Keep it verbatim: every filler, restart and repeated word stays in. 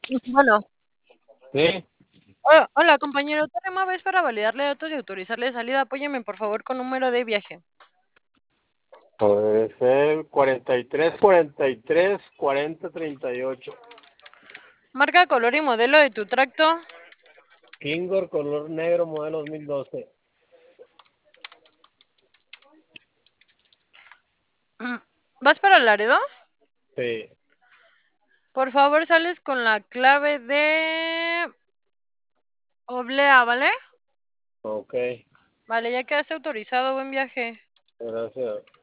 Bueno, Sí, ho- hola compañero, te llamaba es para validarle datos y autorizarle salida. Apóyeme por favor con número de viaje. puede ser cuarenta y tres, cuarenta y tres, cuarenta, treinta y ocho. Marca, color y modelo de tu tracto. Kingor color negro modelo dos mil doce. Mm, ¿Vas para Laredo? Sí, Por favor, sales con la clave de Oblea, ¿vale? ok, Vale, ya quedaste autorizado. Buen viaje. gracias.